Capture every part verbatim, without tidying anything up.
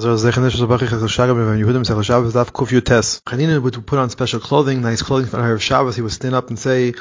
Chanina would put on special clothing, nice clothing for her Shabbos. He would stand up and say,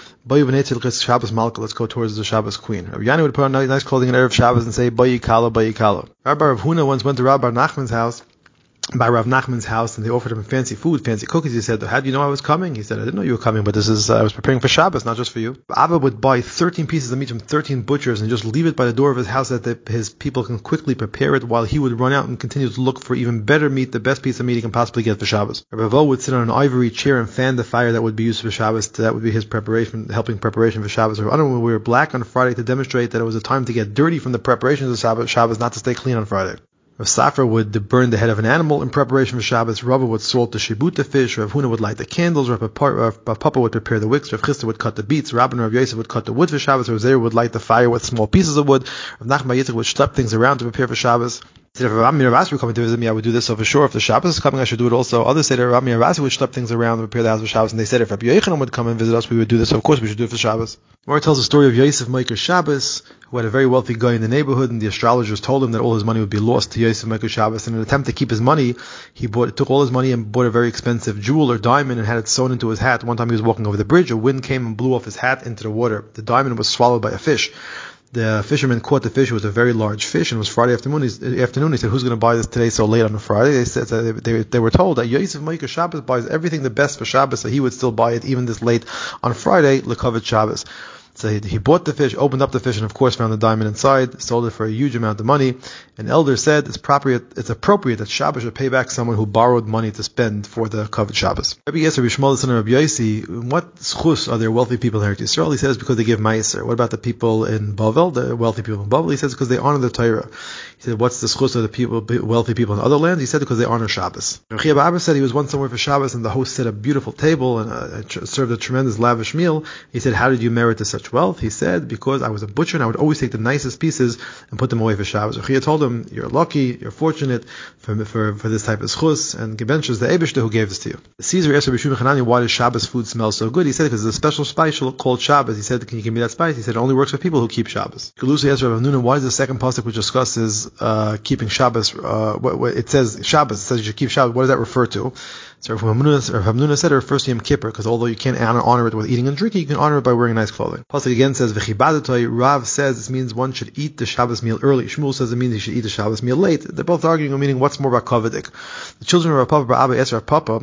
Shabbos Malka, let's go towards the Shabbos Queen. Rabbi Yanni would put on nice clothing in Erev Shabbos and say, Bayi Kala, Bayi Kala. Rabbi Rav Huna once went to Rabbi Nachman's house, by Rav Nachman's house, and they offered him fancy food, fancy cookies. He said, how do you know I was coming? He said, I didn't know you were coming, but this is, uh, I was preparing for Shabbos, not just for you. Abba would buy thirteen pieces of meat from thirteen butchers and just leave it by the door of his house so that the, his people can quickly prepare it, while he would run out and continue to look for even better meat, the best piece of meat he can possibly get for Shabbos. Rabbi Vo would sit on an ivory chair and fan the fire that would be used for Shabbos. That would be his preparation, helping preparation for Shabbos. Rabbi Anu would wear black on Friday to demonstrate that it was a time to get dirty from the preparations of Shabbos, Shabbos, not to stay clean on Friday. Rav Safra would burn the head of an animal in preparation for Shabbos. Rava would salt the shibuta fish. Rav Huna would light the candles. Rav Papa would prepare the wicks. Rav Chisda would cut the beets. Rabbi and Rav Yosef would cut the wood for Shabbos. Rav Zera would light the fire with small pieces of wood. Rav Nachman Yitzchak would schlep things around to prepare for Shabbos. If Rabbi Ravasi were coming to visit me, I would do this. So for sure, if the Shabbos is coming, I should do it also. Others say that Rabbi Ravasi would schlep things around and prepare the house for Shabbos. And they said if Rabbi Yochanan would come and visit us, we would do this. So of course, we should do it for Shabbos. Gemara tells the story of Yosef Meiker Shabbos, who had a very wealthy guy in the neighborhood, and the astrologers told him that all his money would be lost to Yosef Meiker Shabbos. In an attempt to keep his money, he bought, took all his money and bought a very expensive jewel or diamond and had it sewn into his hat. One time he was walking over the bridge, a wind came and blew off his hat into the water. The diamond was swallowed by a fish. The fisherman caught the fish. It was a very large fish, and it was Friday afternoon. He, afternoon. He said, "Who's going to buy this today so late on a Friday?" They said they, they, they were told that Yosef Meiker Shabbos buys everything the best for Shabbos, so he would still buy it even this late on Friday, L'Kavod Shabbos. So he, he bought the fish, opened up the fish, and of course found the diamond inside, sold it for a huge amount of money. An elder said it's appropriate, it's appropriate that Shabbos should pay back someone who borrowed money to spend for the Kavod Shabbos. Rabbi Yisrael Bishmol, the son of Rabbi Yossi, what schus are there wealthy people in Eretz Yisrael? He says because they give meiser. What about the people in Bavel, the wealthy people in Bavel? He says because they honor the Torah. He said, what's the schus of the people, wealthy people in other lands? He said because they honor Shabbos. Rabbi Abba said he was once somewhere for Shabbos, and the host set a beautiful table and uh, served a tremendous lavish meal. He said, how did you merit to such wealth? He said, because I was a butcher and I would always take the nicest pieces and put them away for Shabbos. Rechia told him, you're lucky, you're fortunate for for, for this type of schus, and Gebench is the Eibishter who gave this to you. The Caesar asked Rabbi Shimon Hanani, why does Shabbos food smell so good? He said, because there's a special spice called Shabbos. He said, can you give me that spice? He said, it only works for people who keep Shabbos. Galusa asked Rabbi Nuna, why is the second pasuk which discusses uh, keeping Shabbos, uh, what, what, it says Shabbos, it says you should keep Shabbos, what does that refer to? So Rav Hamnuna said it refers to Yom Kippur, because although you can't honor, honor it with eating and drinking, you can honor it by wearing nice clothing. Pasuk again says, V'chibadetoi, Rav says this means one should eat the Shabbos meal early. Shmuel says it means he should eat the Shabbos meal late. They're both arguing, meaning what's more about Kavadik. The children of Rav Papa, Rav Abba, asked Rav Papa,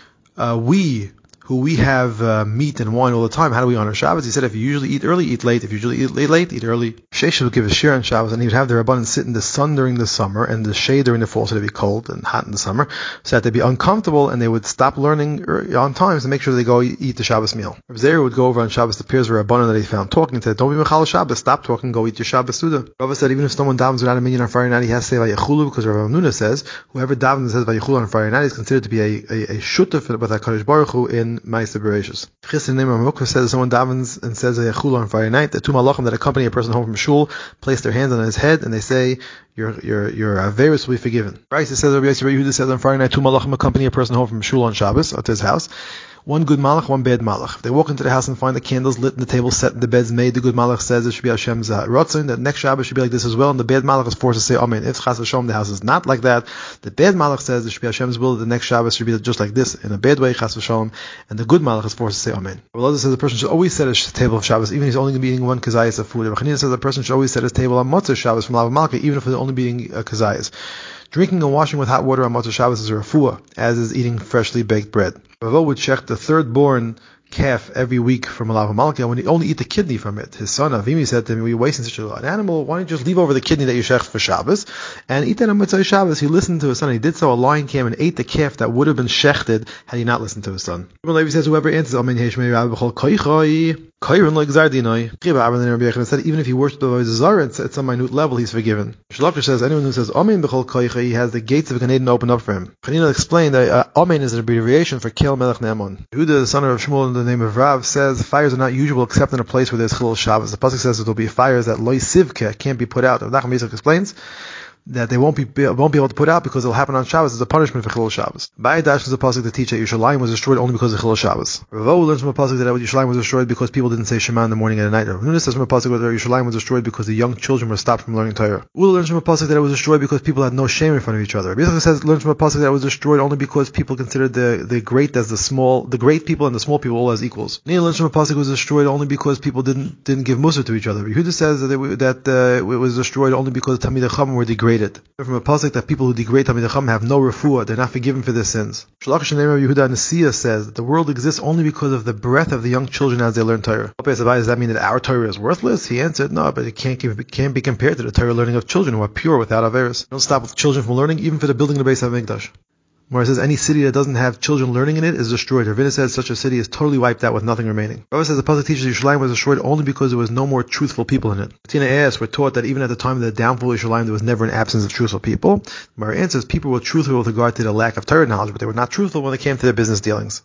uh, we, who we have uh, meat and wine all the time, how do we honor Shabbos? He said, if you usually eat early, eat late. If you usually eat late, late eat early. Shesha would give a shir on Shabbos, and he would have the Rabbanan sit in the sun during the summer and the shade during the fall, so they'd be cold and hot in the summer, so that they'd be uncomfortable, and they would stop learning on time to make sure they go eat the Shabbos meal. Rav Zera would go over on Shabbos to peers of Rabbanan that he found talking, and said, don't be mechal Shabbos, stop talking, go eat your Shabbos Suda. Rava said, even if someone davens without a minyan on Friday night, he has to say Vayechulu, because Rav Nuna says, whoever davens and says Vayechulu on Friday night is considered to be a, a, a shutaf with HaKadosh Baruch Hu in Ma'aseh Bereshis. Chis in the name of Mukha says someone davens and says a chula on Friday night. The two malachim that accompany a person home from shul place their hands on his head and they say, "Your your your averus will be forgiven." Right? It says Rabbi Yehuda says on Friday night, two malachim accompany a person home from shul on Shabbos to his house. One good malach, one bad malach. If they walk into the house and find the candles lit and the table set and the beds made, the good malach says it should be Hashem's ratzon. The next Shabbos should be like this as well, and the bad malach is forced to say Amen. If chas v'shalom the house is not like that, the bad malach says it should be Hashem's will. The next Shabbos should be just like this in a bad way, chas v'shalom, and the good malach is forced to say Amen. Rabbi says the person should always set a table of Shabbos, even if he's only going to be eating one kazayas of food. Rabbi Chanina says the person should always set his table on Motzei Shabbos from Lav Malka, even if he's only be eating uh, kazayas. Drinking and washing with hot water on Motzei Shabbos is a refuah, as is eating freshly baked bread. Ravo would check the third born calf every week from a Lav Malka when he only eat the kidney from it. His son Avimi said to him, "We're wasting such an animal. Why don't you just leave over the kidney that you shech for Shabbos and eat that on Motzei Shabbos?" He listened to his son. He did so. A lion came and ate the calf that would have been shechted had he not listened to his son. Levi says, "Whoever answers Amen Yeshmei Rabbi B'chol Koichoi." Kairin like Zardinoi. Said even if he worships the Zara at some minute level, he's forgiven. Shalakar says anyone who says Amen b'chol koicha, he has the gates of Gan Eden opened up for him. Chanina explained that uh, Amen is an abbreviation for Kel Melech Ne'amon. Yehuda, the son of Shmuel in the name of Rav, says fires are not usual except in a place where there's Chilul Shabbos. The pasuk says there will be fires that loy sivke can't be put out. Nachum Yisrael explains that they won't be won't be able to put out because it'll happen on Shabbos as a punishment for Chilul Shabbos. By Dash is a pasuk to teach that Yerushalayim was destroyed only because of Chilul Shabbos. Ravo learns from a pasuk that Yerushalayim was destroyed because people didn't say Shema in the morning and at night. Rav Huna says from a pasuk that Yerushalayim was destroyed because the young children were stopped from learning Torah. Ula learns from a pasuk that it was destroyed because people had no shame in front of each other. Rabbi Yitzchak says learns from a pasuk that it was destroyed only because people considered the, the great as the small, the great people and the small people all as equals. Nina learns from a pasuk it was destroyed only because people didn't didn't give mussar to each other. Yehuda says that it, that uh, it was destroyed only because the Talmidei Chacham were degraded. From a pasuk that people who degrade Talmidei Chacham have no refuah, they're not forgiven for their sins. Shalach Shnei Yehuda Nasiya says that the world exists only because of the breath of the young children as they learn Torah. Does that mean that our Torah is worthless? He answered, no, but it can't it can't be compared to the Torah learning of children who are pure without averos. Don't stop children from learning, even for the building of the Beis HaMikdash. Where it says any city that doesn't have children learning in it is destroyed. Ravina says such a city is totally wiped out with nothing remaining. Rabbi says the pasuk teaches Yerushalayim was destroyed only because there was no more truthful people in it. Tina asks, we're taught that even at the time of the downfall of Yerushalayim there was never an absence of truthful people. Mar answers people were truthful with regard to the lack of Torah knowledge, but they were not truthful when it came to their business dealings.